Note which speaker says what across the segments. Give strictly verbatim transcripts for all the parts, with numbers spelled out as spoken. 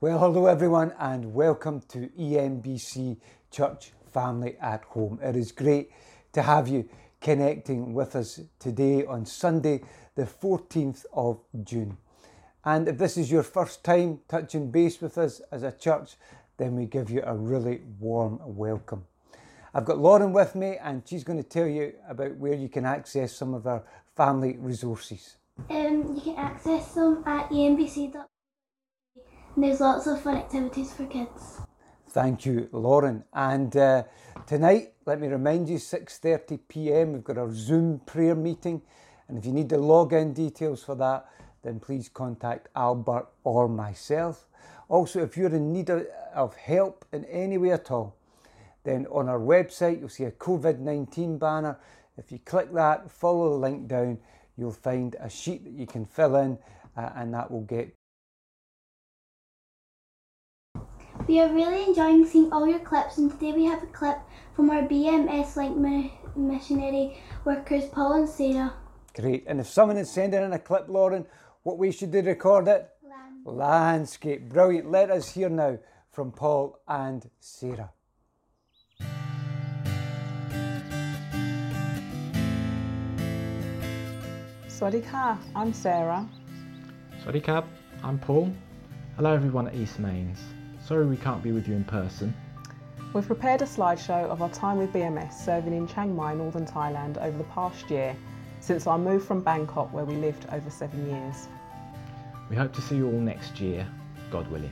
Speaker 1: Well, hello everyone and welcome to E M B C Church Family at Home. It is great to have you connecting with us today on Sunday, the fourteenth of June. And if this is your first time touching base with us as a church, then we give you a really warm welcome. I've got Lauren with me and she's going to tell you about where you can access some of our family resources.
Speaker 2: Um, you can access them at e m b c dot com. And there's lots of fun activities for kids.
Speaker 1: Thank you, Lauren. And uh, tonight, let me remind you, six thirty p m, we've got our Zoom prayer meeting. And if you need the login details for that, then please contact Albert or myself. Also, if you're in need of help in any way at all, then on our website, you'll see a covid nineteen banner. If you click that, follow the link down, you'll find a sheet that you can fill in uh, and that will get.
Speaker 2: We are really enjoying seeing all your clips, and today we have a clip from our B M S Link mi- missionary workers, Paul and Sarah.
Speaker 1: Great. And if someone is sending in a clip, Lauren, what way should they record it?
Speaker 2: Land.
Speaker 1: Landscape. Brilliant. Let us hear now from Paul and Sarah.
Speaker 3: Swadee Ka, I'm Sarah.
Speaker 4: Swadee Ka, I'm Paul. Hello everyone at East Mains. Sorry we can't be with you in person.
Speaker 3: We've prepared a slideshow of our time with B M S serving in Chiang Mai, northern Thailand over the past year, since our move from Bangkok where we lived over seven years.
Speaker 4: We hope to see you all next year, God willing.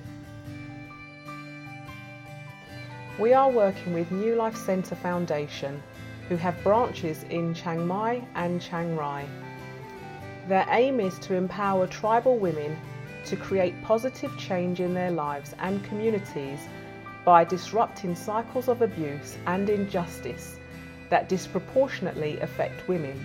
Speaker 3: We are working with New Life Centre Foundation, who have branches in Chiang Mai and Chiang Rai. Their aim is to empower tribal women to create positive change in their lives and communities by disrupting cycles of abuse and injustice that disproportionately affect women.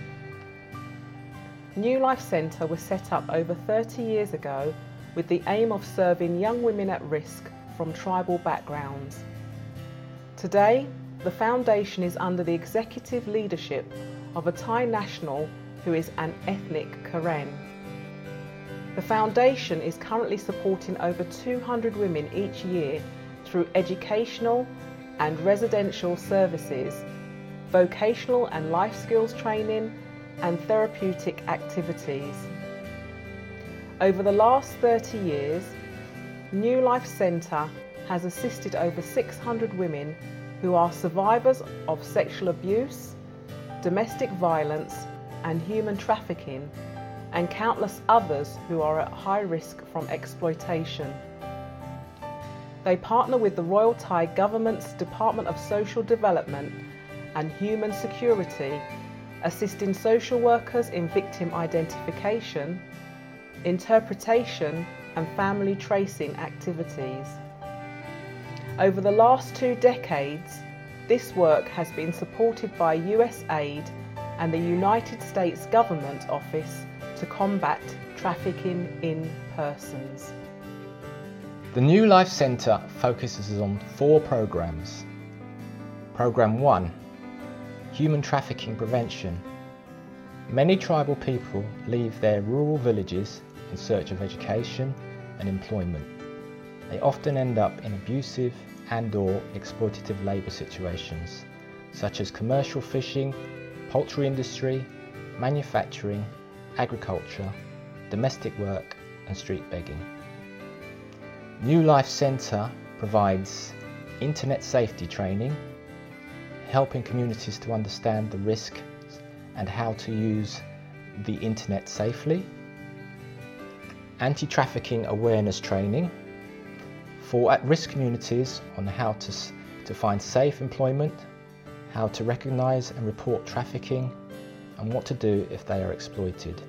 Speaker 3: New Life Centre was set up over thirty years ago with the aim of serving young women at risk from tribal backgrounds. Today, the foundation is under the executive leadership of a Thai national who is an ethnic Karen. The foundation is currently supporting over two hundred women each year through educational and residential services, vocational and life skills training, and therapeutic activities. Over the last thirty years, New Life Centre has assisted over six hundred women who are survivors of sexual abuse, domestic violence, and human trafficking, and countless others who are at high risk from exploitation. They partner with the Royal Thai Government's Department of Social Development and Human Security, assisting social workers in victim identification, interpretation, and family tracing activities. Over the last two decades, this work has been supported by U S aid and the United States Government Office to combat trafficking in persons.
Speaker 4: The New Life Centre focuses on four programs. Program one, Human Trafficking Prevention. Many tribal people leave their rural villages in search of education and employment. They often end up in abusive and/or exploitative labour situations, such as commercial fishing, poultry industry, manufacturing, agriculture, domestic work, and street begging. New Life Centre provides internet safety training, helping communities to understand the risks and how to use the internet safely, anti-trafficking awareness training for at-risk communities on how to, to find safe employment, how to recognise and report trafficking, and what to do if they are exploited.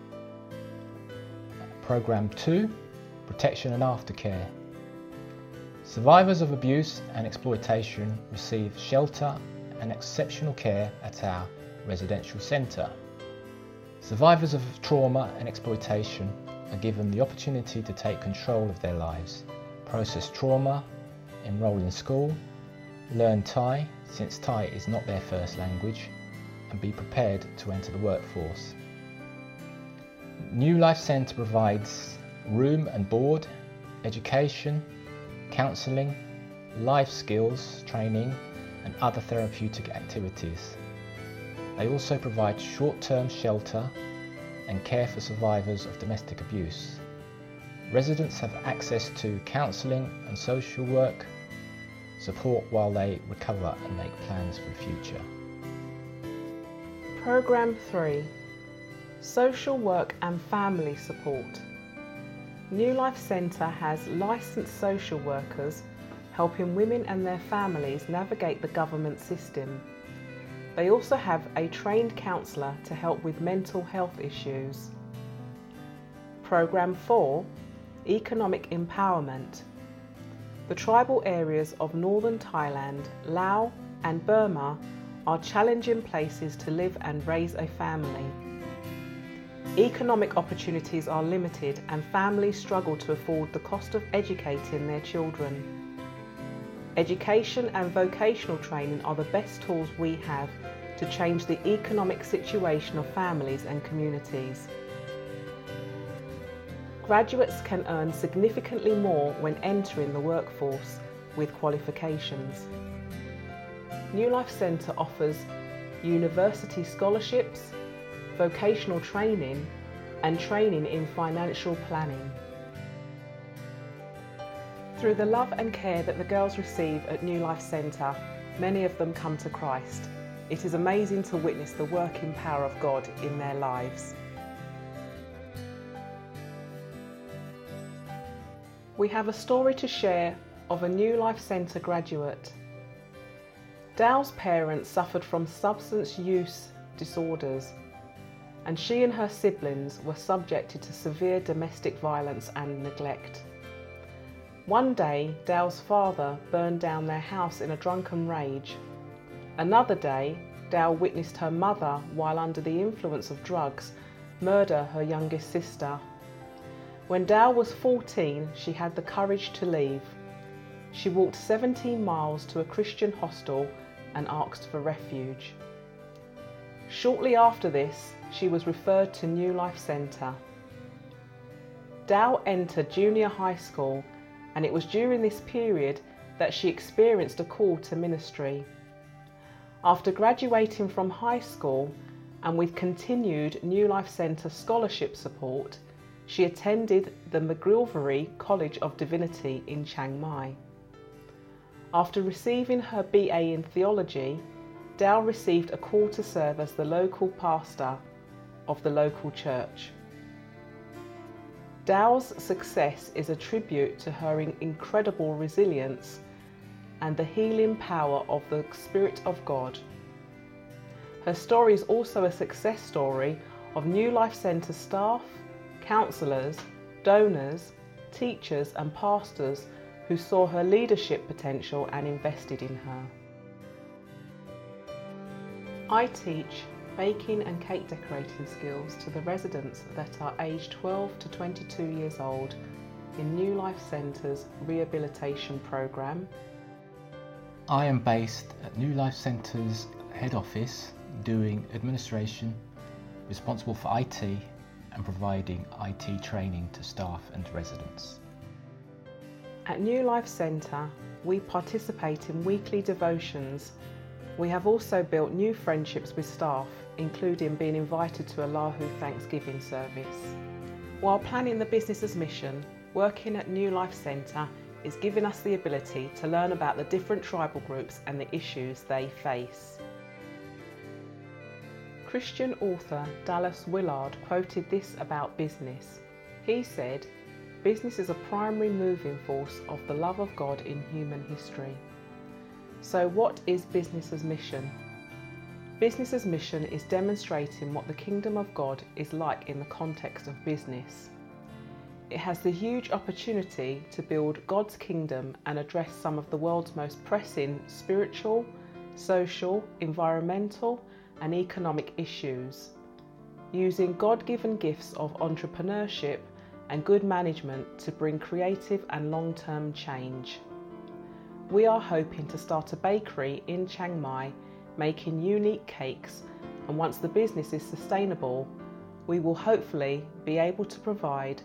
Speaker 4: Program two, Protection and Aftercare. Survivors of abuse and exploitation receive shelter and exceptional care at our residential centre. Survivors of trauma and exploitation are given the opportunity to take control of their lives, process trauma, enrol in school, learn Thai, since Thai is not their first language, and be prepared to enter the workforce. New Life Centre provides room and board, education, counselling, life skills training and other therapeutic activities. They also provide short-term shelter and care for survivors of domestic abuse. Residents have access to counselling and social work, support while they recover and make plans for the future.
Speaker 3: Programme three. Social work and family support. New Life Centre has licensed social workers helping women and their families navigate the government system. They also have a trained counsellor to help with mental health issues. Programme four. Economic Empowerment. The tribal areas of northern Thailand, Laos and Burma are challenging places to live and raise a family. Economic opportunities are limited and families struggle to afford the cost of educating their children. Education and vocational training are the best tools we have to change the economic situation of families and communities. Graduates can earn significantly more when entering the workforce with qualifications. New Life Centre offers university scholarships, vocational training and training in financial planning. Through the love and care that the girls receive at New Life Centre, many of them come to Christ. It is amazing to witness the working power of God in their lives. We have a story to share of a New Life Centre graduate. Dow's parents suffered from substance use disorders, and she and her siblings were subjected to severe domestic violence and neglect. One day, Dow's father burned down their house in a drunken rage. Another day, Dow witnessed her mother, while under the influence of drugs, murder her youngest sister. When Dow was fourteen, she had the courage to leave. She walked seventeen miles to a Christian hostel and asked for refuge. Shortly after this, she was referred to New Life Centre. Dow entered junior high school, and it was during this period that she experienced a call to ministry. After graduating from high school and with continued New Life Centre scholarship support, she attended the McGilvray College of Divinity in Chiang Mai. After receiving her B A in theology, Dow received a call to serve as the local pastor of the local church. Dow's success is a tribute to her incredible resilience and the healing power of the Spirit of God. Her story is also a success story of New Life Centre staff, counsellors, donors, teachers and pastors who saw her leadership potential and invested in her. I teach baking and cake decorating skills to the residents that are aged twelve to twenty-two years old in New Life Centre's rehabilitation programme.
Speaker 4: I am based at New Life Centre's head office doing administration, responsible for I T and providing I T training to staff and residents.
Speaker 3: At New Life Centre, we participate in weekly devotions. We have also built new friendships with staff, including being invited to a Lahu Thanksgiving service. While planning the business as mission, working at New Life Centre is giving us the ability to learn about the different tribal groups and the issues they face. Christian author Dallas Willard quoted this about business. He said, "Business is a primary moving force of the love of God in human history." So what is business as mission? Business as mission is demonstrating what the kingdom of God is like in the context of business. It has the huge opportunity to build God's kingdom and address some of the world's most pressing spiritual, social, environmental and economic issues, using God-given gifts of entrepreneurship and good management to bring creative and long-term change. We are hoping to start a bakery in Chiang Mai making unique cakes, and once the business is sustainable, we will hopefully be able to provide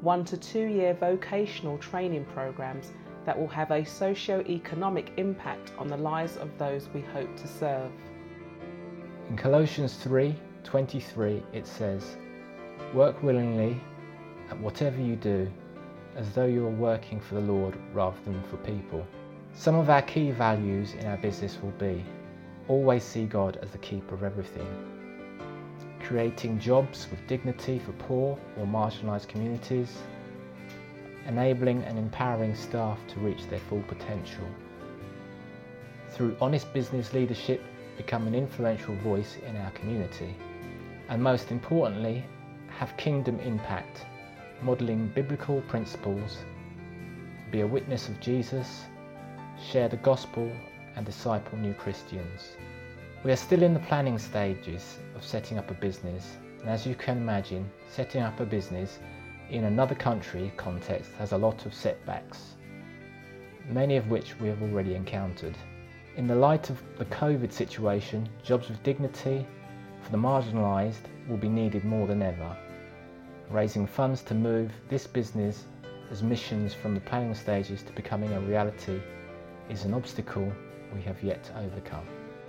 Speaker 3: one to two year vocational training programs that will have a socio-economic impact on the lives of those we hope to serve.
Speaker 4: In Colossians three twenty-three it says, "Work willingly at whatever you do, as though you are working for the Lord rather than for people." Some of our key values in our business will be: always see God as the keeper of everything, creating jobs with dignity for poor or marginalised communities, enabling and empowering staff to reach their full potential, through honest business leadership, become an influential voice in our community, and most importantly, have kingdom impact, modelling biblical principles, be a witness of Jesus, share the gospel and disciple new Christians. We are still in the planning stages of setting up a business, and as you can imagine, setting up a business in another country context has a lot of setbacks, many of which we have already encountered. In the light of the COVID situation, jobs with dignity for the marginalised will be needed more than ever. Raising funds to move this business as missions from the planning stages to becoming a reality is an obstacle we have yet to overcome.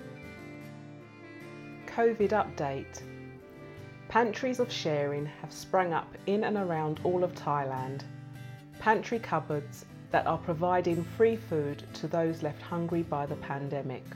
Speaker 3: COVID update. Pantries of sharing have sprung up in and around all of Thailand. Pantry cupboards that are providing free food to those left hungry by the pandemic.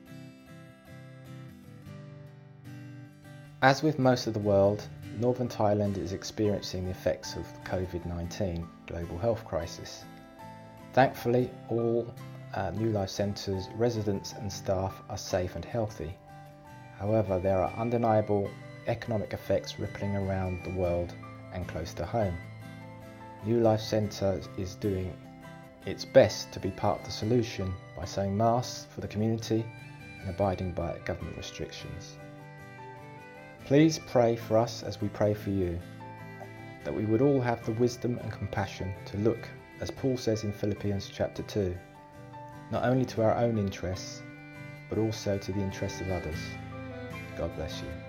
Speaker 4: As with most of the world, Northern Thailand is experiencing the effects of the COVID nineteen global health crisis. Thankfully, all uh, New Life Centre's residents and staff are safe and healthy. However, there are undeniable economic effects rippling around the world and close to home. New Life Centre is doing its best to be part of the solution by sewing masks for the community and abiding by government restrictions. Please pray for us as we pray for you, that we would all have the wisdom and compassion to look, as Paul says in Philippians chapter two, not only to our own interests, but also to the interests of others. God bless you.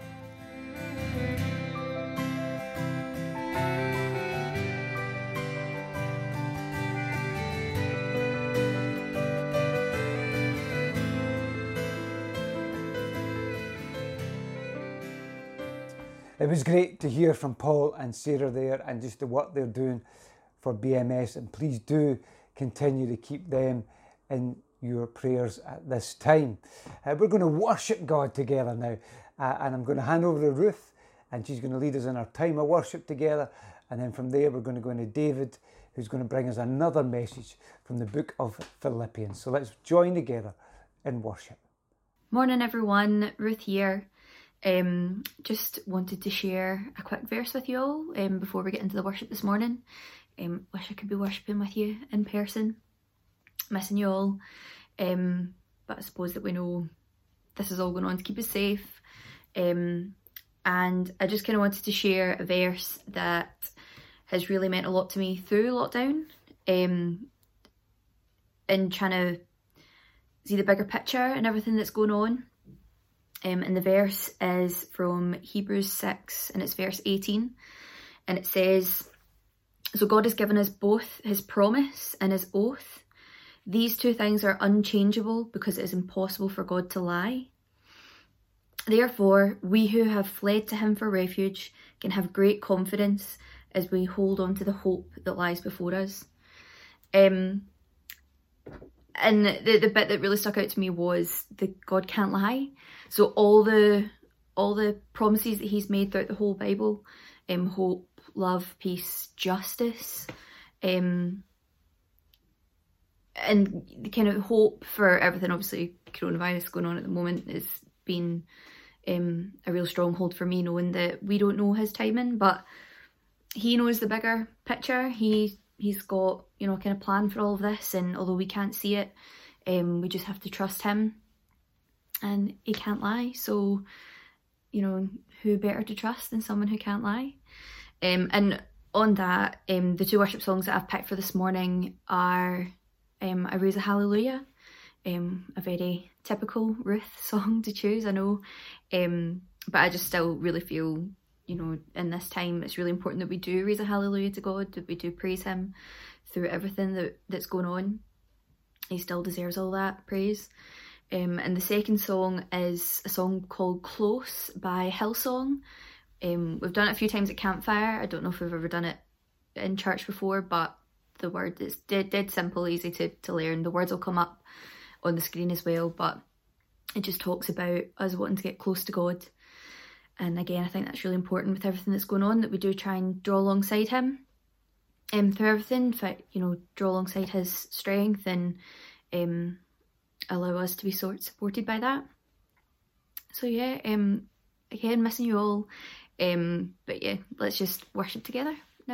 Speaker 1: It was great to hear from Paul and Sarah there and just the work they're doing for B M S, and please do continue to keep them in your prayers at this time. Uh, we're going to worship God together now, uh, and I'm going to hand over to Ruth, and she's going to lead us in our time of worship together, and then from there we're going to go into David, who's going to bring us another message from the book of Philippians. So let's join together in worship.
Speaker 5: Morning everyone, Ruth here. Um, just wanted to share a quick verse with you all um, before we get into the worship this morning. Um, wish I could be worshipping with you in person. Missing you all. Um, but I suppose that we know this is all going on to keep us safe. Um, and I just kind of wanted to share a verse that has really meant a lot to me through lockdown. Um, and trying to see the bigger picture and everything that's going on. Um, and the verse is from Hebrews six, and it's verse eighteen, and it says, "So God has given us both his promise and his oath. These two things are unchangeable because it is impossible for God to lie. Therefore, we who have fled to him for refuge can have great confidence as we hold on to the hope that lies before us." Um, and the, the bit that really stuck out to me was that God can't lie. So all the all the promises that he's made throughout the whole Bible, um, hope, love, peace, justice, um, and the kind of hope for everything, obviously coronavirus going on at the moment has been um, a real stronghold for me, knowing that we don't know his timing, but he knows the bigger picture. He, he's got, you know, kind of plan for all of this, and although we can't see it, um, we just have to trust him. And he can't lie, so, you know, who better to trust than someone who can't lie? Um, and on that, um, the two worship songs that I've picked for this morning are um, I Raise a Hallelujah, um, a very typical Ruth song to choose, I know, um, but I just still really feel you know, in this time, it's really important that we do raise a hallelujah to God, that we do praise him through everything that, that's going on. He still deserves all that praise. Um, and the second song is a song called Close by Hillsong. Um, we've done it a few times at Campfire. I don't know if we've ever done it in church before, but the word is dead, dead simple, easy to, to learn. The words will come up on the screen as well, but it just talks about us wanting to get close to God. And again, I think that's really important with everything that's going on, that we do try and draw alongside him um, through everything, you know, draw alongside his strength and um, allow us to be sort of supported by that. So yeah, um, again, missing you all. Um, but yeah, let's just worship together now.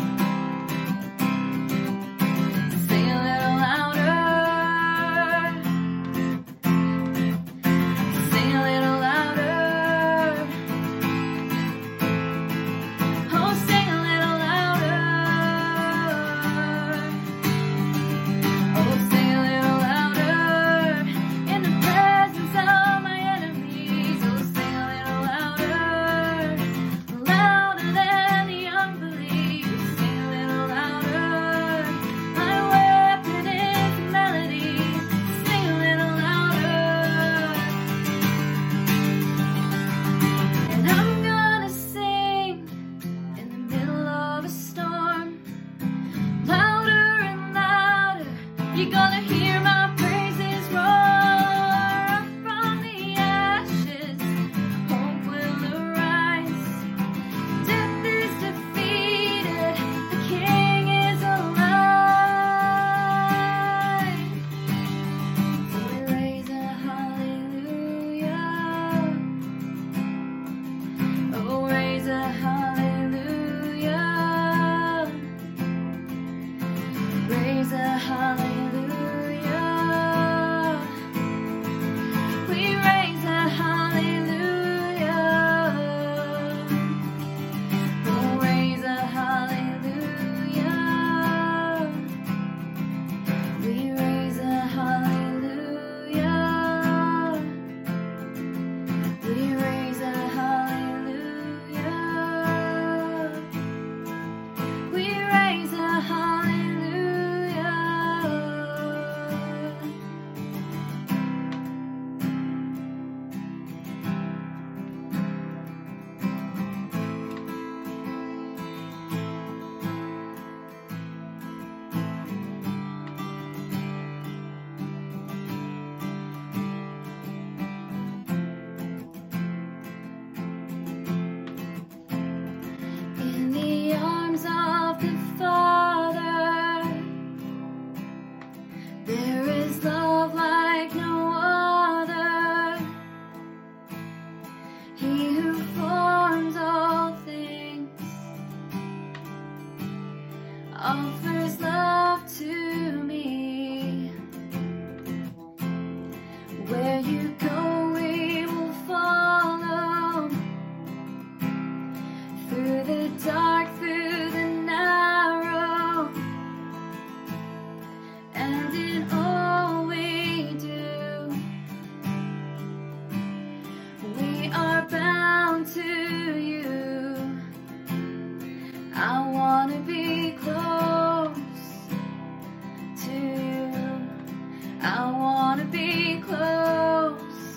Speaker 6: Sing a little louder.
Speaker 5: offers love to me. Where you go, we will follow. Through the dark, through the narrow, and in all we do, we are bound to you. I want to be close to you. I want to be close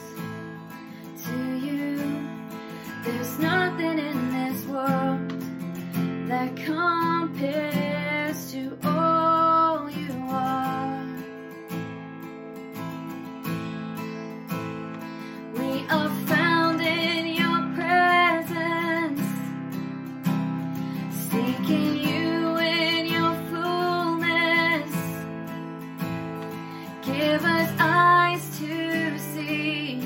Speaker 5: to you. There's nothing in this world that compares to all you are. We are found in your presence, seeking you in your fullness. Give us eyes to see.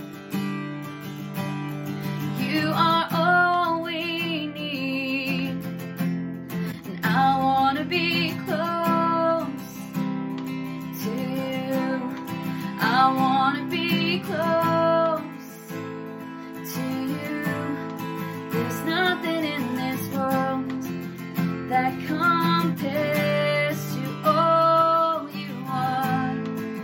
Speaker 5: You are all we need, and I want to be close to you. I want to be close to you. There's nothing in this world that compares to all you are.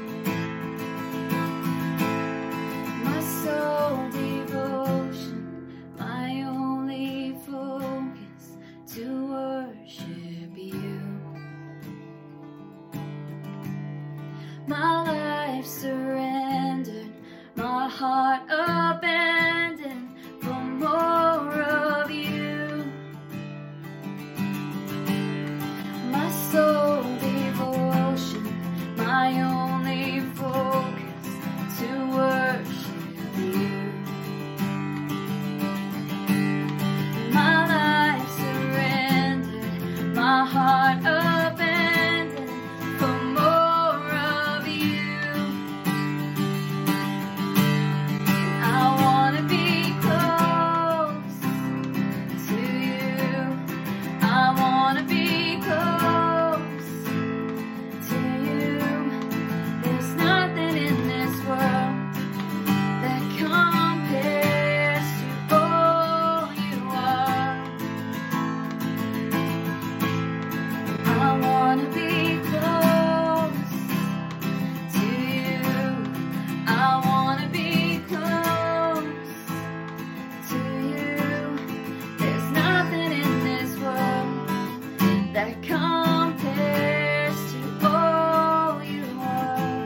Speaker 5: My sole devotion, my only focus, to worship you. My life surrendered, my heart abandoned for more of you. My sole devotion, my only focus, to worship you. My life surrendered, my heart abandoned for more of you. I want to be close to you. I want to be close to you. There's nothing in this world that compares to all you are. I want to be close to you. I want to be close to you. There's nothing in this world that compares to all you are.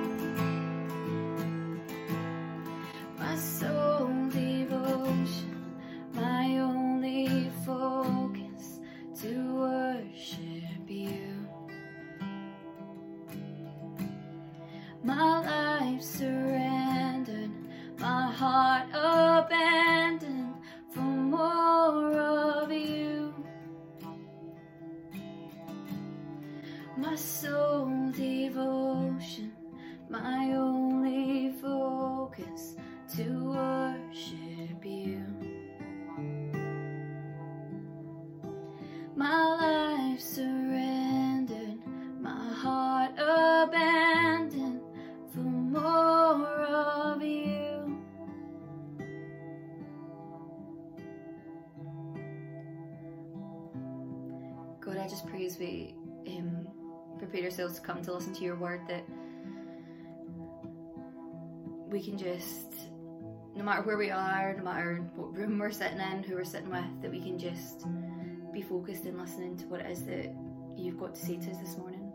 Speaker 5: My sole devotion, my only focus, to worship you. My life surrendered, my heart abandoned for more of you. My sole devotion, my only focus, to worship you. My life surrendered, my heart abandoned for more of you. God, I just pray as we um, prepare ourselves to come to listen to your word, that we can just, no matter where we are, no matter what room we're sitting in, who we're sitting with, that we can just be focused in listening to what it is that you've got to say to us this morning.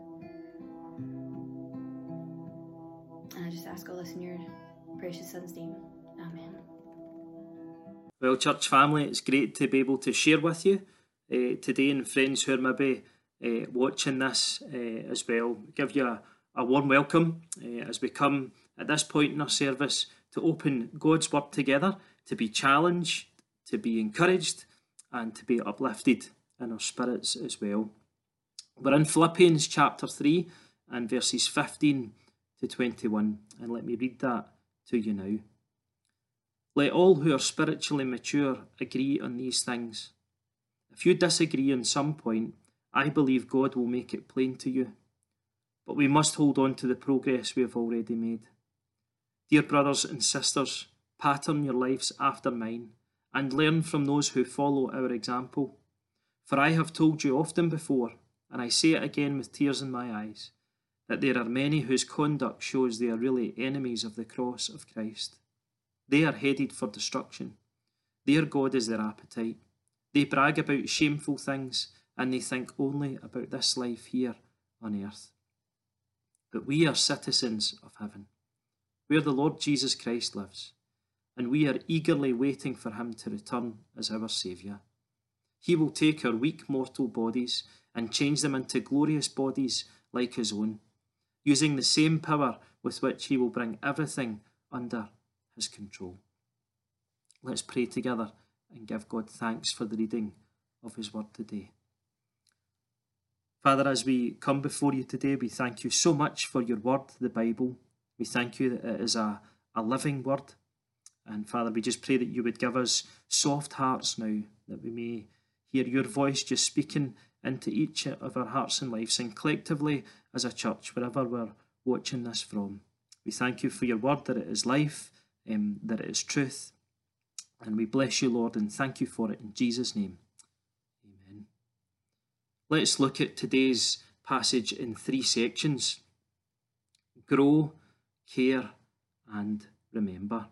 Speaker 5: And I just ask all this in your precious son's name. Amen.
Speaker 6: Well, church family, it's great to be able to share with you uh, today, and friends who are maybe uh, watching this uh, as well. Give you a, a warm welcome uh, as we come at this point in our service to open God's Word together, to be challenged, to be encouraged, and to be uplifted in our spirits as well. We're in Philippians chapter three and verses fifteen to twenty-one, and let me read that to you now. Let all who are spiritually mature agree on these things. If you disagree on some point, I believe God will make it plain to you. But we must hold on to the progress we have already made. Dear brothers and sisters, pattern your lives after mine and learn from those who follow our example. For I have told you often before, and I say it again with tears in my eyes, that there are many whose conduct shows they are really enemies of the cross of Christ. They are headed for destruction. Their God is their appetite. They brag about shameful things, and they think only about this life here on earth. But we are citizens of heaven, where the Lord Jesus Christ lives, and we are eagerly waiting for him to return as our Saviour. He will take our weak mortal bodies and change them into glorious bodies like his own, using the same power with which he will bring everything under his control. Let's pray together and give God thanks for the reading of his word today. Father, as we come before you today, we thank you so much for your word, the Bible. We thank you that it is a, a living word. And Father, we just pray that you would give us soft hearts now, that we may hear your voice just speaking into each of our hearts and lives, and collectively as a church, wherever we're watching this from. We thank you for your word, that it is life, um, that it is truth. And we bless you, Lord, and thank you for it in Jesus' name. Amen. Let's look at today's passage in three sections: grow, care, and remember.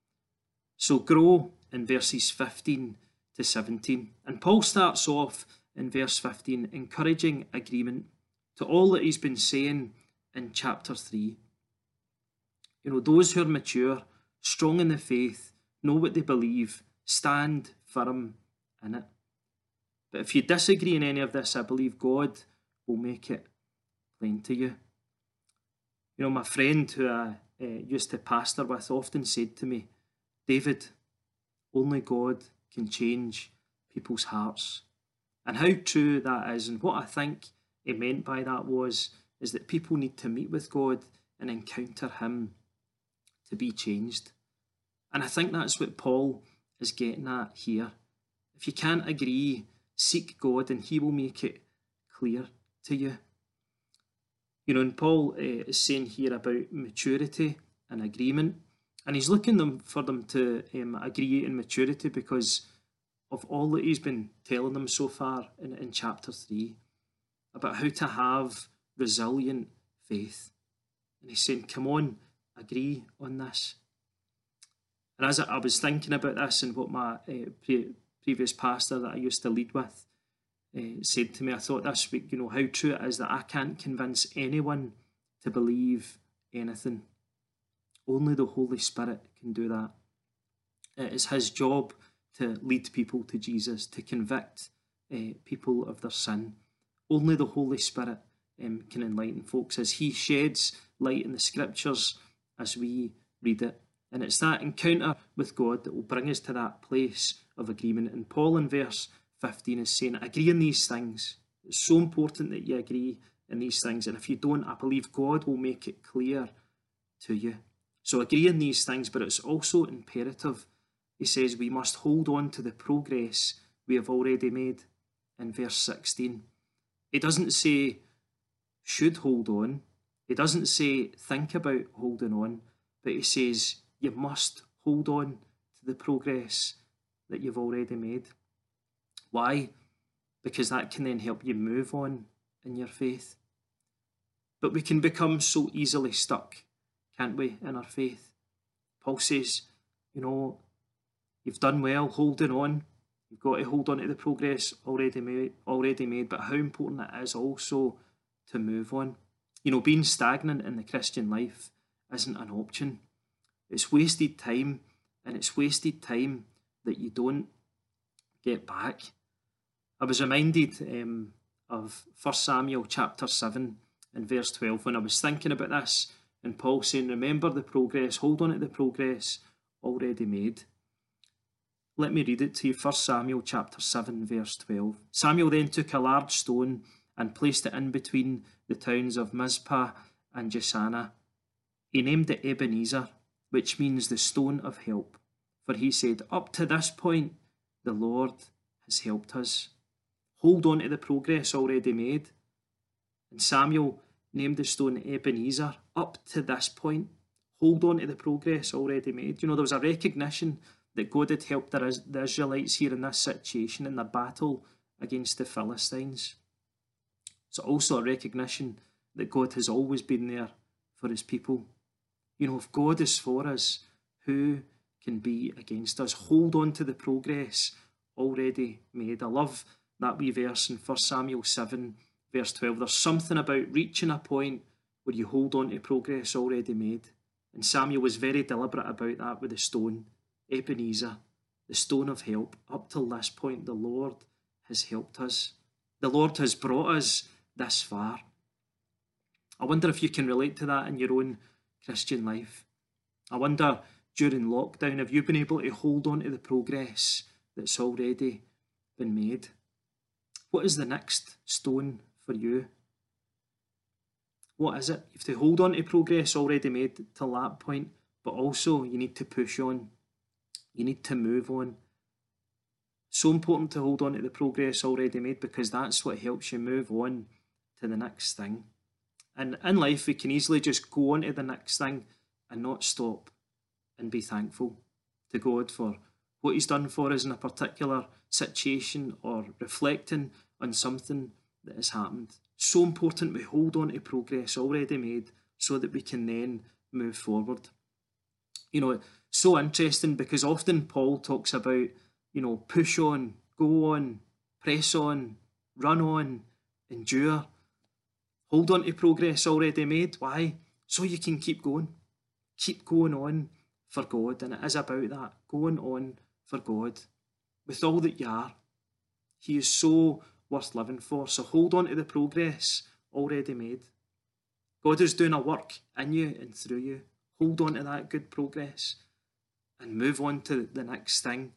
Speaker 6: So grow in verses fifteen to seventeen. And Paul starts off in verse fifteen, encouraging agreement to all that he's been saying in chapter three. You know, those who are mature, strong in the faith, know what they believe, stand firm in it. But if you disagree in any of this, I believe God will make it plain to you. You know, my friend who I uh, used to pastor with often said to me, David, only God can change people's hearts. And how true that is, and what I think he meant by that was, is that people need to meet with God and encounter him to be changed. And I think that's what Paul is getting at here. If you can't agree, seek God and he will make it clear to you. You know, and Paul uh, is saying here about maturity and agreement, and he's looking them for them to um, agree in maturity because of all that he's been telling them so far in, in chapter three about how to have resilient faith. And he's saying, come on, agree on this. And as I, I was thinking about this and what my uh, pre- previous pastor that I used to lead with uh, said to me, I thought this week, you know, how true it is that I can't convince anyone to believe anything. Only the Holy Spirit can do that. It is his job to lead people to Jesus, to convict uh, people of their sin. Only the Holy Spirit um, can enlighten folks as he sheds light in the scriptures as we read it. And it's that encounter with God that will bring us to that place of agreement. And Paul in verse fifteen is saying, agree in these things. It's so important that you agree in these things. And if you don't, I believe God will make it clear to you. So agree in these things, but it's also imperative. He says we must hold on to the progress we have already made in verse sixteen. He doesn't say should hold on. He doesn't say think about holding on, but he says you must hold on to the progress that you've already made. Why? Because that can then help you move on in your faith. But we can become so easily stuck, can't we, in our faith? Paul says, you know, you've done well holding on. You've got to hold on to the progress already made, already made, but how important it is also to move on. You know, being stagnant in the Christian life isn't an option. It's wasted time, and it's wasted time that you don't get back. I was reminded um, of First Samuel chapter seven and verse twelve when I was thinking about this, and Paul saying, remember the progress, hold on to the progress already made. Let me read it to you. First Samuel chapter seven verse twelve. Samuel then took a large stone and placed it in between the towns of Mizpah and Jeshanah. He named it Ebenezer, which means the stone of help. For he said, up to this point, the Lord has helped us. Hold on to the progress already made. And Samuel named the stone Ebenezer. Up to this point, hold on to the progress already made. You know, there was a recognition that God had helped the Israelites here in this situation in their battle against the Philistines. It's also a recognition that God has always been there for his people. You know, if God is for us, who can be against us? Hold on to the progress already made. I love that wee verse in First Samuel seven, verse twelve. There's something about reaching a point where you hold on to progress already made. And Samuel was very deliberate about that with the stone, Ebenezer, the stone of help. Up till this point, the Lord has helped us. The Lord has brought us this far. I wonder if you can relate to that in your own Christian life. I wonder, during lockdown, have you been able to hold on to the progress that's already been made? What is the next stone for you? What is it? You have to hold on to progress already made till that point, but also you need to push on. You need to move on. So important to hold on to the progress already made, because that's what helps you move on to the next thing. And in life, we can easily just go on to the next thing and not stop and be thankful to God for what he's done for us in a particular situation, or reflecting on something that has happened. So important we hold on to progress already made so that we can then move forward. You know, so interesting, because often Paul talks about, you know, push on, go on, press on, run on, endure. Hold on to progress already made. Why? So you can keep going. Keep going on for God. And it is about that, going on for God. With all that you are, he is so worth living for. So hold on to the progress already made. God is doing a work in you and through you. Hold on to that good progress and move on to the next thing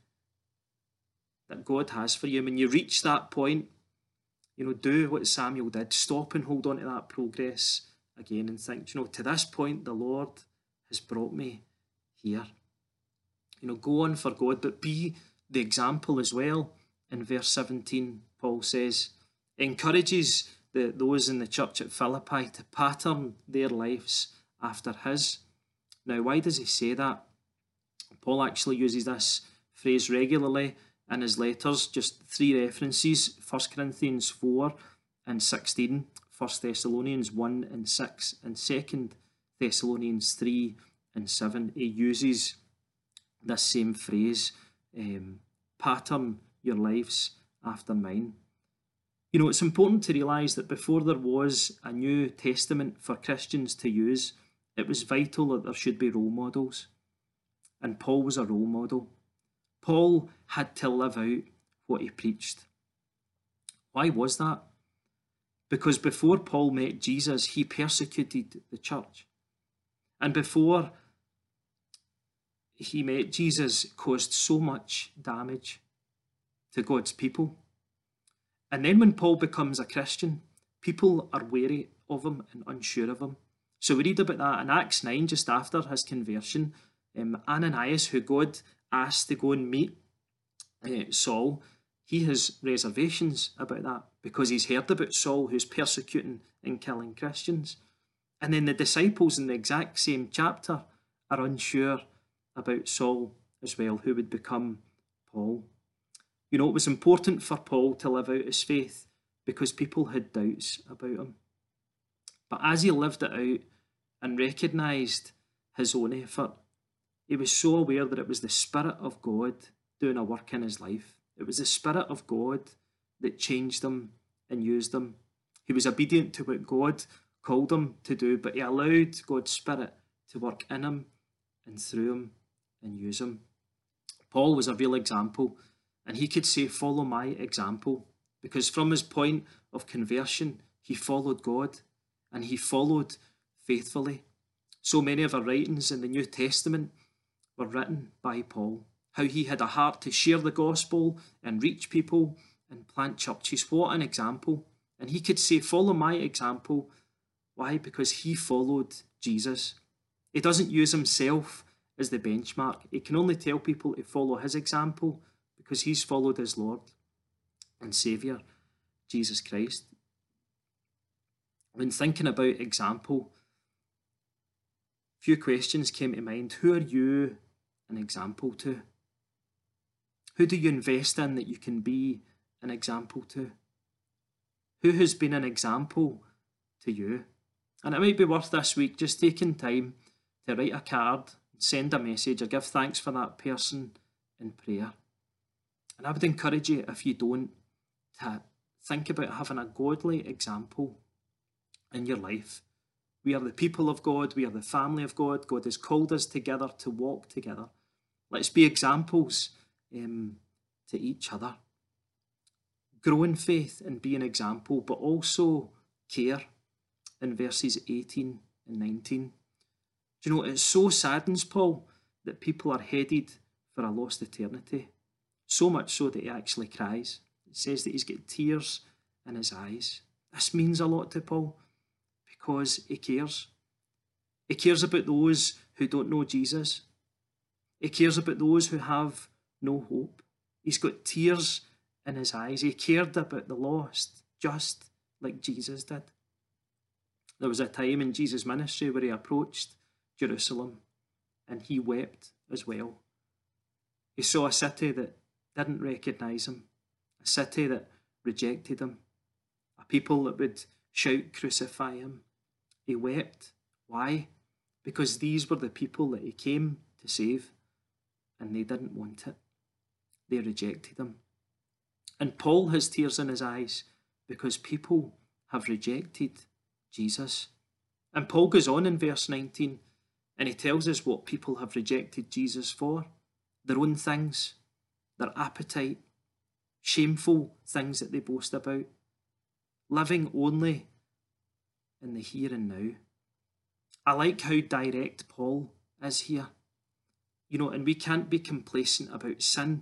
Speaker 6: that God has for you. When you reach that point, you know, do what Samuel did. Stop and hold on to that progress again and think, you know, to this point, the Lord has brought me here. You know, go on for God, but be the example as well. In verse seventeen, Paul says, encourages the, those in the church at Philippi to pattern their lives after his. Now, why does he say that? Paul actually uses this phrase regularly in his letters, just three references: First Corinthians four and sixteen, First Thessalonians one and six, and Second Thessalonians three and seven. He uses this same phrase, um, pattern your lives after mine. You know, it's important to realise that before there was a New Testament for Christians to use, it was vital that there should be role models. And Paul was a role model. Paul had to live out what he preached. Why was that? Because before Paul met Jesus, he persecuted the church. And before he met Jesus, caused so much damage to God's people. And then when Paul becomes a Christian, people are wary of him and unsure of him. So we read about that in Acts nine, just after his conversion. Um, Ananias, who God asked to go and meet uh, Saul, he has reservations about that because he's heard about Saul, who's persecuting and killing Christians. And then the disciples in the exact same chapter are unsure about Saul as well, who would become Paul. You know, it was important for Paul to live out his faith because people had doubts about him. But as he lived it out and recognised his own effort, he was so aware that it was the Spirit of God doing a work in his life. It was the Spirit of God that changed him and used him. He was obedient to what God called him to do, but he allowed God's Spirit to work in him and through him and use him. Paul was a real example, and he could say, follow my example, because from his point of conversion, he followed God and he followed faithfully. So many of our writings in the New Testament were written by Paul. How he had a heart to share the gospel and reach people and plant churches. What an example. And he could say, follow my example. Why? Because he followed Jesus. He doesn't use himself as the benchmark. He can only tell people to follow his example because he's followed his Lord and Saviour. Jesus Christ. When thinking about example, a few questions came to mind. Who are you an example to? Who do you invest in that you can be an example to? Who has been an example to you? And it might be worth this week just taking time to write a card, send a message, or give thanks for that person in prayer. And I would encourage you, if you don't, to think about having a godly example in your life. We are the people of God. We are the family of God. God has called us together to walk together. Let's be examples um, to each other. Grow in faith and be an example, but also care in verses eighteen and nineteen. Do you know, it so saddens Paul that people are headed for a lost eternity. So much so that he actually cries. It says that he's got tears in his eyes. This means a lot to Paul because he cares. He cares about those who don't know Jesus. He cares about those who have no hope. He's got tears in his eyes. He cared about the lost just like Jesus did. There was a time in Jesus' ministry where he approached Jerusalem and he wept as well. He saw a city that didn't recognise him, a city that rejected him, a people that would shout, "Crucify him." He wept. Why? Because these were the people that he came to save, and they didn't want it. They rejected him. And Paul has tears in his eyes because people have rejected Jesus. And Paul goes on in verse nineteen and he tells us what people have rejected Jesus for. Their own things, their appetite, shameful things that they boast about, living only in the here and now. I like how direct Paul is here. You know, and we can't be complacent about sin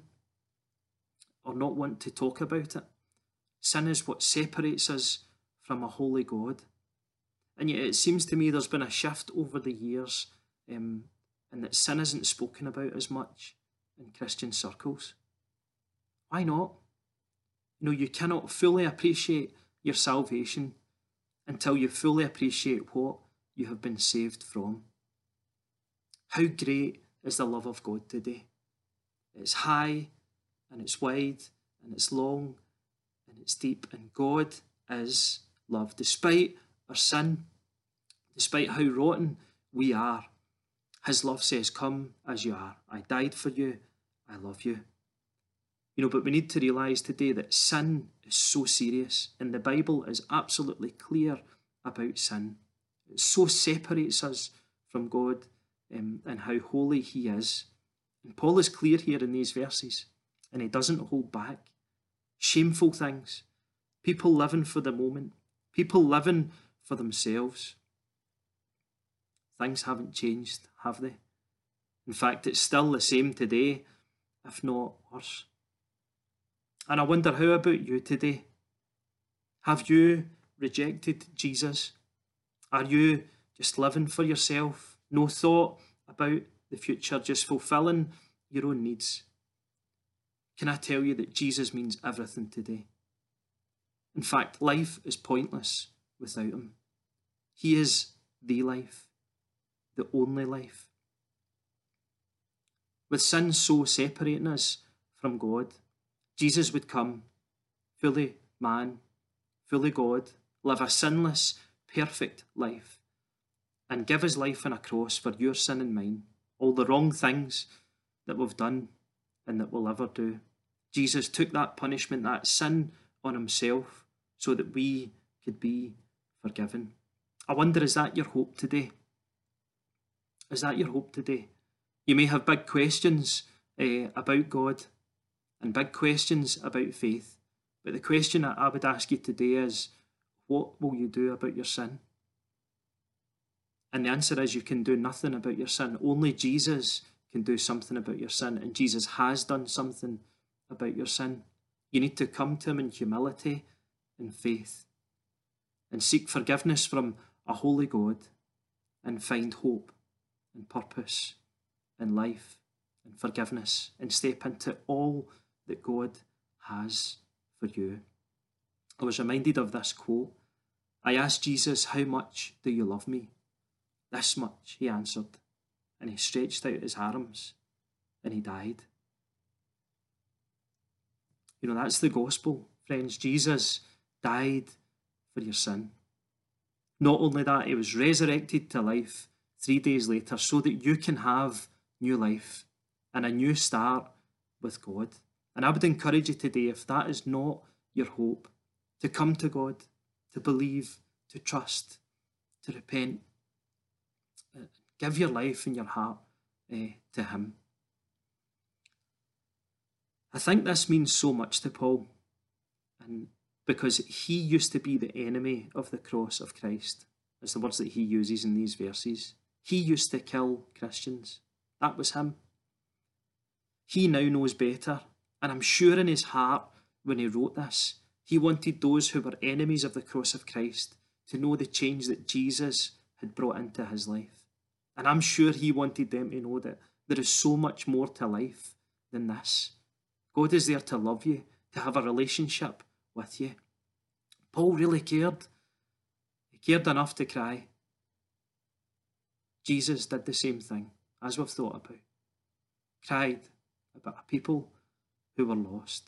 Speaker 6: or not want to talk about it. Sin is what separates us from a holy God. And yet it seems to me there's been a shift over the years um, and that sin isn't spoken about as much in Christian circles. Why not? You know, you cannot fully appreciate your salvation until you fully appreciate what you have been saved from. How great is the love of God today? It's high and it's wide and it's long and it's deep, and God is love. Despite our sin, despite how rotten we are, his love says, "Come as you are. I died for you. I love you." You know, but we need to realise today that sin is so serious, and the Bible is absolutely clear about sin. It so separates us from God um, and how holy he is. And Paul is clear here in these verses, and he doesn't hold back. Shameful things, people living for the moment, people living for themselves. Things haven't changed, have they? In fact, it's still the same today, if not worse. And I wonder, how about you today? Have you rejected Jesus? Are you just living for yourself? No thought about the future, just fulfilling your own needs? Can I tell you that Jesus means everything today? In fact, life is pointless without him. He is the life, the only life. With sin so separating us from God, Jesus would come, fully man, fully God, live a sinless, perfect life, and give his life on a cross for your sin and mine, all the wrong things that we've done and that we'll ever do. Jesus took that punishment, that sin on himself, so that we could be forgiven. I wonder, is that your hope today? Is that your hope today? You may have big questions uh, about God and big questions about faith, but the question that I would ask you today is, what will you do about your sin? And the answer is, you can do nothing about your sin. Only Jesus can do something about your sin, and Jesus has done something about your sin. You need to come to him in humility and faith and seek forgiveness from a holy God and find hope and purpose in life and forgiveness and step into all that God has for you. I was reminded of this quote. I asked Jesus, how much do you love me? This much, he answered, and he stretched out his arms and he died. You know, that's the gospel, friends. Jesus died for your sin. Not only that, he was resurrected to life three days later so that you can have new life and a new start with God. And I would encourage you today, if that is not your hope, to come to God, to believe, to trust, to repent. Give your life and your heart uh, to him. I think this means so much to Paul, and because he used to be the enemy of the cross of Christ, as the words that he uses in these verses. He used to kill Christians. That was him. He now knows better, and I'm sure in his heart when he wrote this, he wanted those who were enemies of the cross of Christ to know the change that Jesus had brought into his life. And I'm sure he wanted them to know that there is so much more to life than this. God is there to love you, to have a relationship with you. Paul really cared. He cared enough to cry. Jesus did the same thing, as we've thought about. Cried about a people who were lost.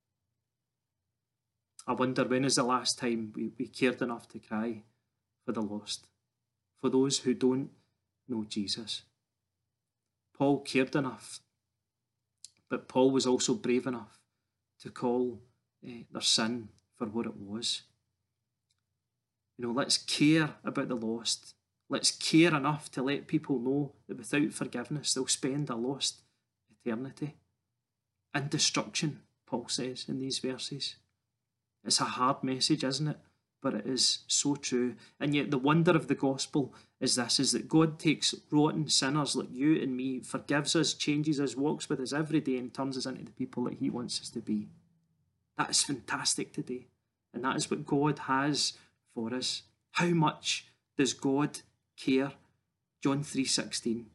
Speaker 6: I wonder, when is the last time we, we cared enough to cry for the lost, for those who don't know Jesus? Paul cared enough, but Paul was also brave enough to call uh, their sin for what it was. You know, let's care about the lost. Let's care enough to let people know that without forgiveness, they'll spend a lost eternity in destruction, Paul says in these verses. It's a hard message, isn't it? But it is so true. And yet the wonder of the gospel is this, is that God takes rotten sinners like you and me, forgives us, changes us, walks with us every day and turns us into the people that he wants us to be. That is fantastic today. And that is what God has for us. How much does God care? John three sixteen.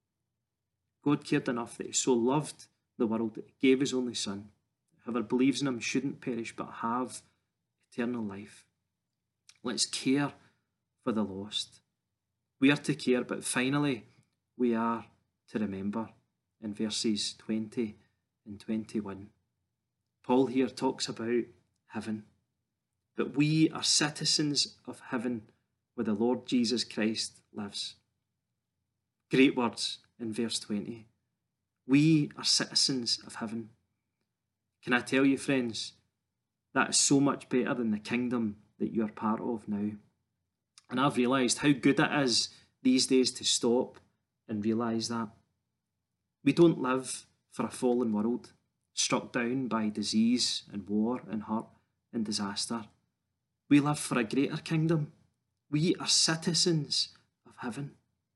Speaker 6: God cared enough that he so loved the world that he gave his only son. Whoever believes in him shouldn't perish but have eternal life. Let's care for the lost. We are to care, but finally we are to remember in verses twenty and twenty-one. Paul here talks about heaven, but we are citizens of heaven where the Lord Jesus Christ lives. Great words in verse twenty. We are citizens of heaven. Can I tell you, friends, that is so much better than the kingdom that you're part of now. And I've realised how good it is these days to stop and realise that. We don't live for a fallen world, struck down by disease and war and hurt and disaster. We live for a greater kingdom. We are citizens of heaven.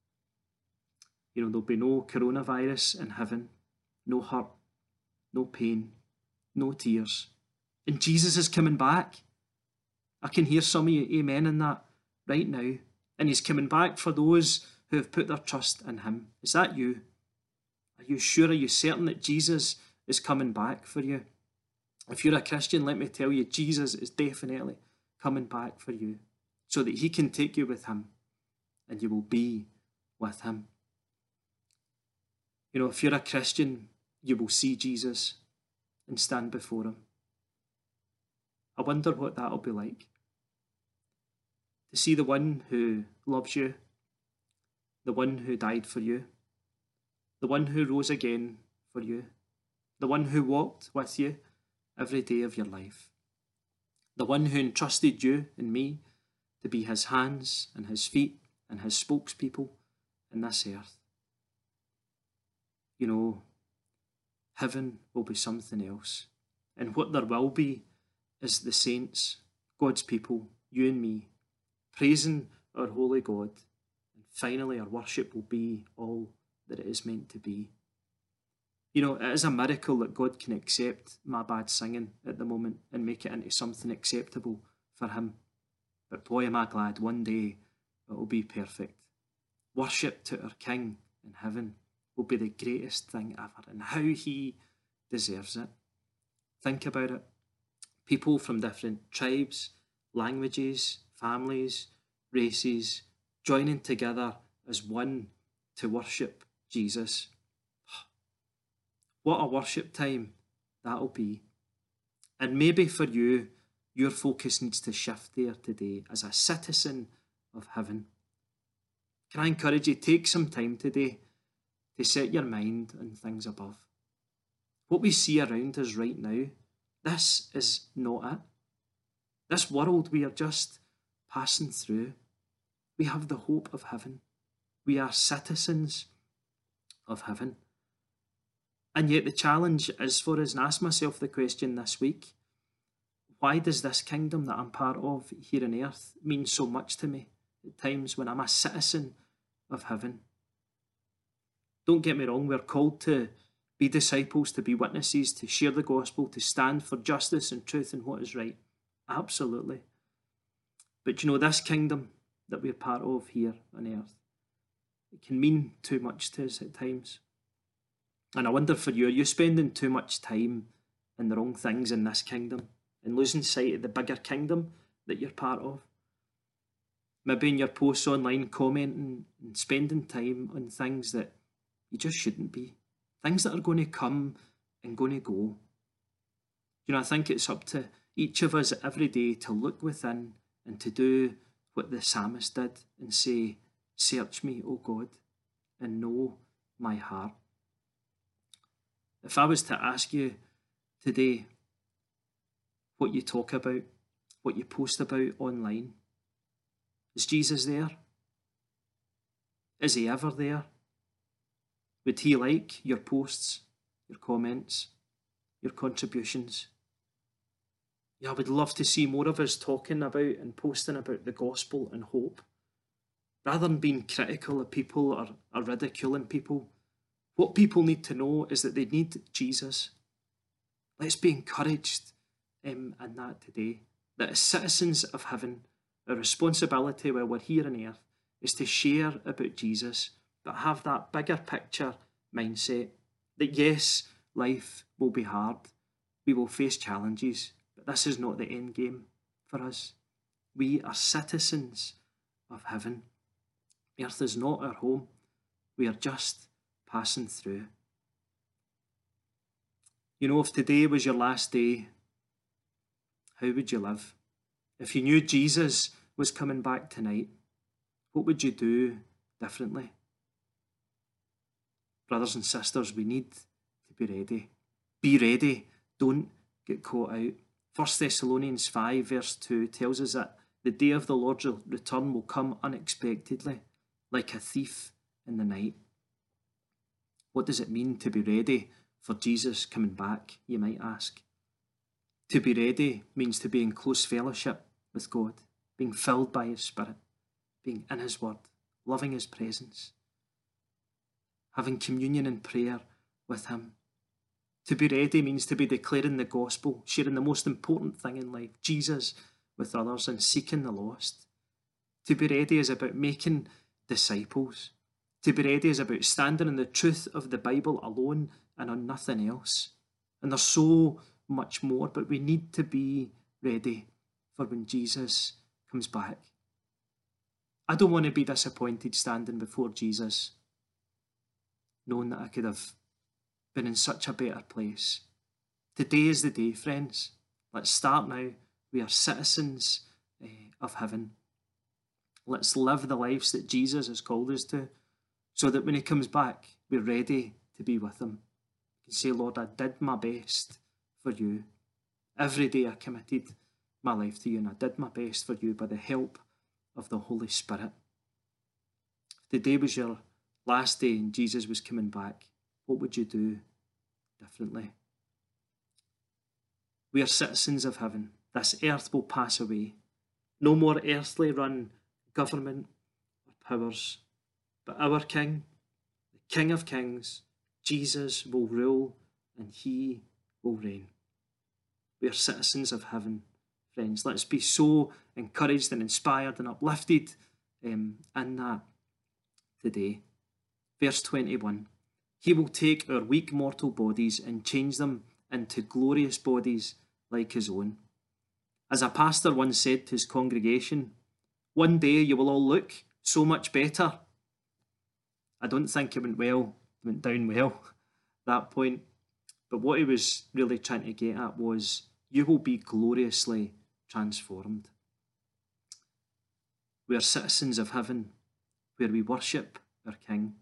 Speaker 6: You know, there'll be no coronavirus in heaven, no hurt, no pain, no tears. And Jesus is coming back. I can hear some of you amen in that right now. And he's coming back for those who have put their trust in him. Is that you? Are you sure? Are you certain that Jesus is coming back for you? If you're a Christian, let me tell you, Jesus is definitely coming back for you so that he can take you with him and you will be with him. You know, if you're a Christian, you will see Jesus and stand before him. I wonder what that'll be like. To see the one who loves you, the one who died for you, the one who rose again for you, the one who walked with you every day of your life, the one who entrusted you and me to be his hands and his feet and his spokespeople in this earth. You know, heaven will be something else. And what there will be is the saints, God's people, you and me, praising our holy God. And finally, our worship will be all that it is meant to be. You know, it is a miracle that God can accept my bad singing at the moment and make it into something acceptable for him. But boy, am I glad one day it will be perfect. Worship to our King in heaven will be the greatest thing ever, and how he deserves it. Think about it. People from different tribes, languages, families, races, joining together as one to worship Jesus. What a worship time that'll be. And maybe for you, your focus needs to shift there today as a citizen of heaven. Can I encourage you, take some time today to set your mind on things above. What we see around us right now, this is not it. This world we are just passing through. We have the hope of heaven. We are citizens of heaven. And yet the challenge is for us, and I ask myself the question this week, why does this kingdom that I'm part of here on earth mean so much to me at times when I'm a citizen of heaven? Don't get me wrong, we're called to be disciples, to be witnesses, to share the gospel, to stand for justice and truth and what is right. Absolutely. But you know, this kingdom that we're part of here on earth, it can mean too much to us at times. And I wonder for you, are you spending too much time in the wrong things in this kingdom and losing sight of the bigger kingdom that you're part of? Maybe in your posts online commenting and spending time on things that you just shouldn't be. Things that are going to come and going to go. You know, I think it's up to each of us every day to look within and to do what the psalmist did and say, "Search me, O God, and know my heart." If I was to ask you today what you talk about, what you post about online, is Jesus there? Is he ever there? Would he like your posts, your comments, your contributions? Yeah, I would love to see more of us talking about and posting about the gospel and hope, rather than being critical of people or, or ridiculing people. What people need to know is that they need Jesus. Let's be encouraged um, in that today, that as citizens of heaven, our responsibility while we're here on earth is to share about Jesus, but have that bigger picture mindset that yes, life will be hard, we will face challenges, but this is not the end game for us. We are citizens of heaven. Earth is not our home. We are just passing through. You know, if today was your last day, how would you live? If you knew Jesus was coming back tonight, what would you do differently? Brothers and sisters, we need to be ready. Be ready. Don't get caught out. First Thessalonians five verse two tells us that the day of the Lord's return will come unexpectedly, like a thief in the night. What does it mean to be ready for Jesus coming back, you might ask? To be ready means to be in close fellowship with God, being filled by his Spirit, being in his word, loving his presence, having communion and prayer with him. To be ready means to be declaring the gospel, sharing the most important thing in life, Jesus, with others and seeking the lost. To be ready is about making disciples. To be ready is about standing in the truth of the Bible alone and on nothing else. And there's so much more, but we need to be ready for when Jesus comes back. I don't want to be disappointed standing before Jesus, knowing that I could have been in such a better place. Today is the day, friends. Let's start now. We are citizens uh, of heaven. Let's live the lives that Jesus has called us to, so that when he comes back, we're ready to be with him. You can say, Lord, I did my best for you. Every day I committed my life to you, and I did my best for you by the help of the Holy Spirit. If today was your last day and Jesus was coming back, what would you do differently? We are citizens of heaven. This earth will pass away. No more earthly run government or powers, but our King, the King of Kings, Jesus, will rule and he will reign. We are citizens of heaven, friends. Let's be so encouraged and inspired and uplifted um, in that today. Verse twenty-one. He will take our weak mortal bodies and change them into glorious bodies like his own. As a pastor once said to his congregation, one day you will all look so much better. I don't think it went well, it went down well at that point. But what he was really trying to get at was, you will be gloriously transformed. We are citizens of heaven, where we worship our King.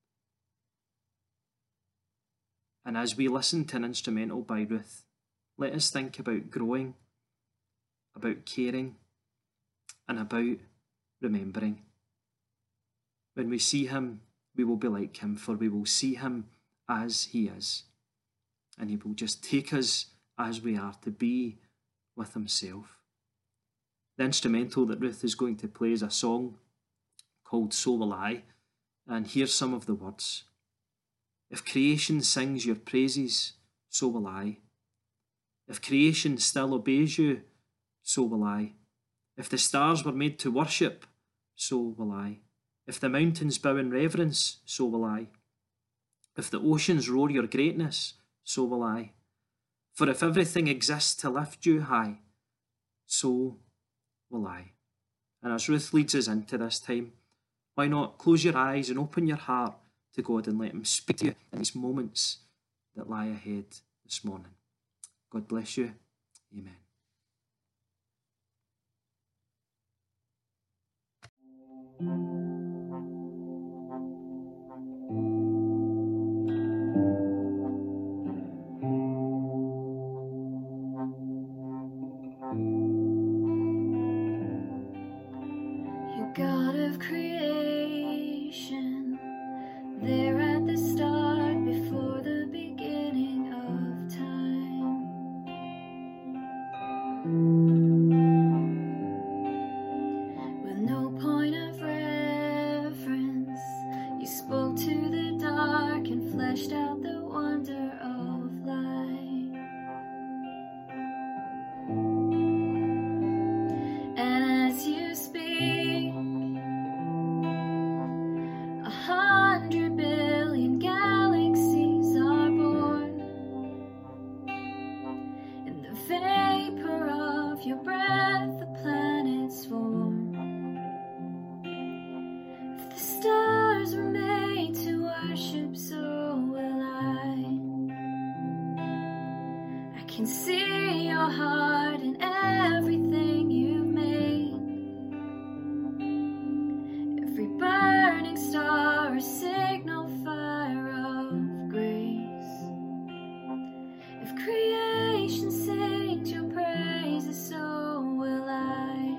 Speaker 6: And as we listen to an instrumental by Ruth, let us think about growing, about caring, and about remembering. When we see him, we will be like him, for we will see him as he is. And he will just take us as we are to be with himself. The instrumental that Ruth is going to play is a song called So Will I, and here's some of the words. If creation sings your praises, so will I. If creation still obeys you, so will I. If the stars were made to worship, so will I. If the mountains bow in reverence, so will I. If the oceans roar your greatness, so will I. For if everything exists to lift you high, so will I. And as Ruth leads us into this time, why not close your eyes and open your heart to God and let him speak to you in these moments that lie ahead this morning. God bless you. Amen.
Speaker 7: You God of creation, there at the start, before the beginning of time. With no point of reference, you spoke to the dark and fleshed out the wonder of light. And as you speak, a hundred billion galaxies are born. In the vapor of your breath, the planets form. If the stars were made to worship, so will I. I can see your heart in everything you've made. Every burning star, a signal fire of grace. If creation sings your praises, so will I.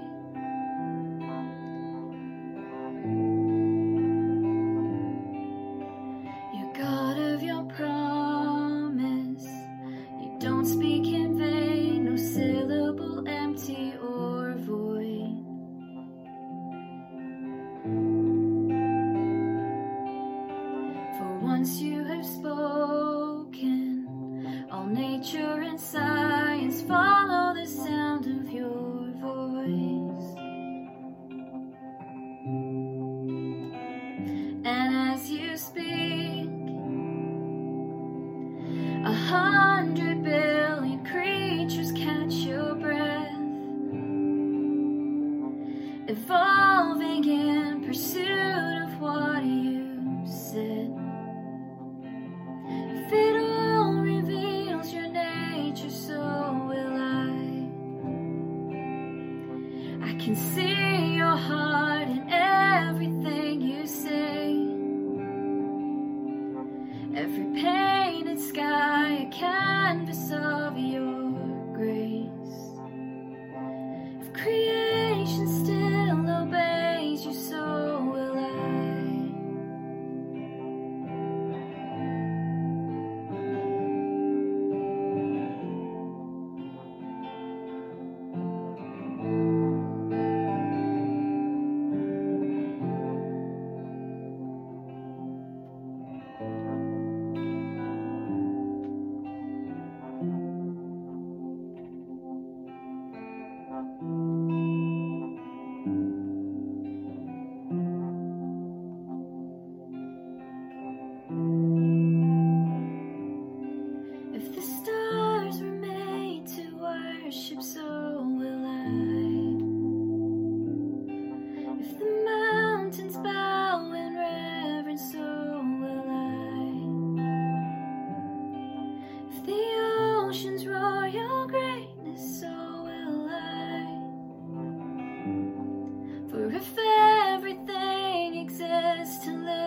Speaker 7: You're God of your promise. You don't speak in vain, no syllable empty or void. For once you have spoken, all nature and science follow the sound of your voice. And as you speak, a hundred billion creatures catch your breath, evolving in pursuit of what you said.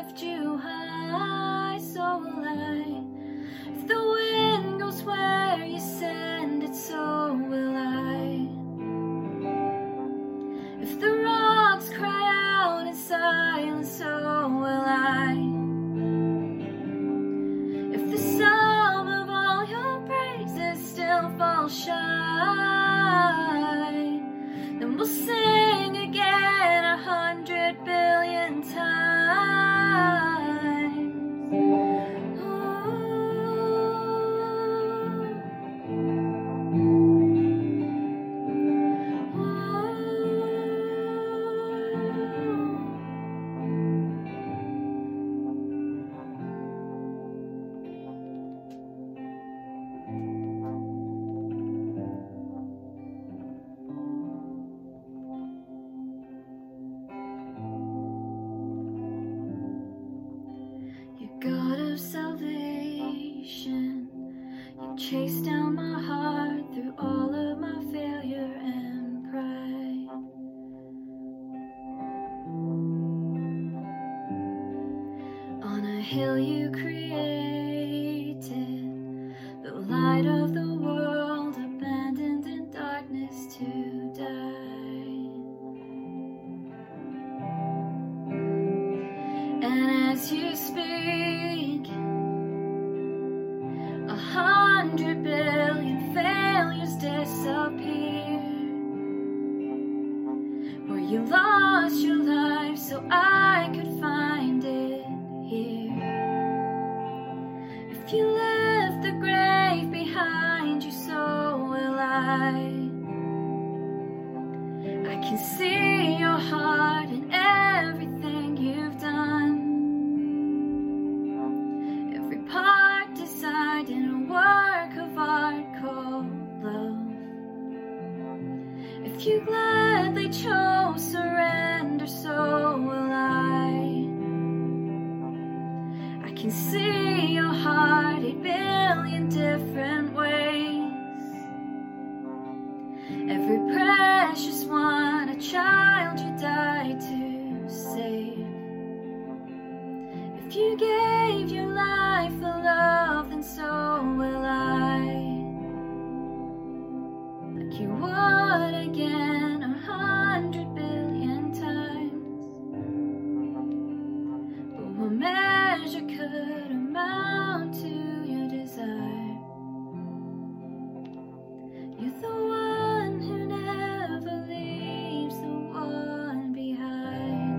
Speaker 7: lift you high, so will I. If the wind goes where you send it, so will I. If the rocks cry out in silence, so will I. If the sum of all your praises still falls shy, then we'll sing again a hundred billion times. God of salvation, you chased down my heart through all of my failure and pride. On a hill you created, the light of the world, abandoned in darkness to die. And as you speak, a hundred billion failures disappear. Where you lost your life so I could find it here. If you left the grave behind you, so will I. I can see your heart in everything you've done. Every part designed in a work of art called love. If you gladly chose surrender, so will I. I can see your heart eight billion different ways. Every precious one, a child you died to save. If you gave your life for love, then so will I. Like you would again a hundred billion times. But what measure could amount to your desire? You're the one who never leaves the one behind.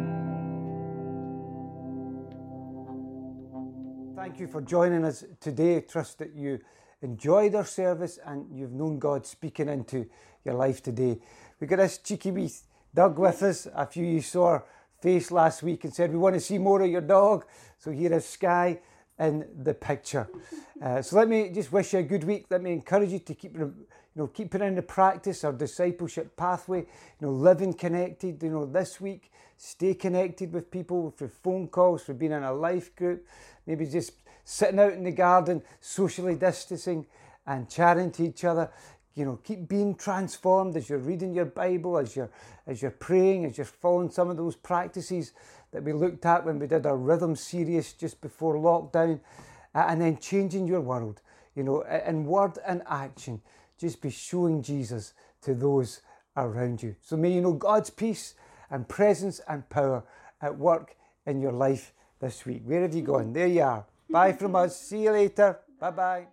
Speaker 1: Thank you for joining us today. Trust that you enjoyed our service and you've known God speaking into your life today. We got this cheeky wee Doug with us. A few of you saw her face last week and said, we want to see more of your dog. So here is Sky in the picture. Uh, so let me just wish you a good week. Let me encourage you to keep, you know, keep putting into practice our discipleship pathway. You know, living connected. You know, this week, stay connected with people through phone calls, through being in a life group, maybe just sitting out in the garden, socially distancing and chatting to each other. You know, keep being transformed as you're reading your Bible, as you're as you're praying, as you're following some of those practices that we looked at when we did our rhythm series just before lockdown, uh, and then changing your world, you know, in word and action. Just be showing Jesus to those around you. So may you know God's peace and presence and power at work in your life this week. Where have you gone? There you are. Bye from us. See you later. Bye-bye.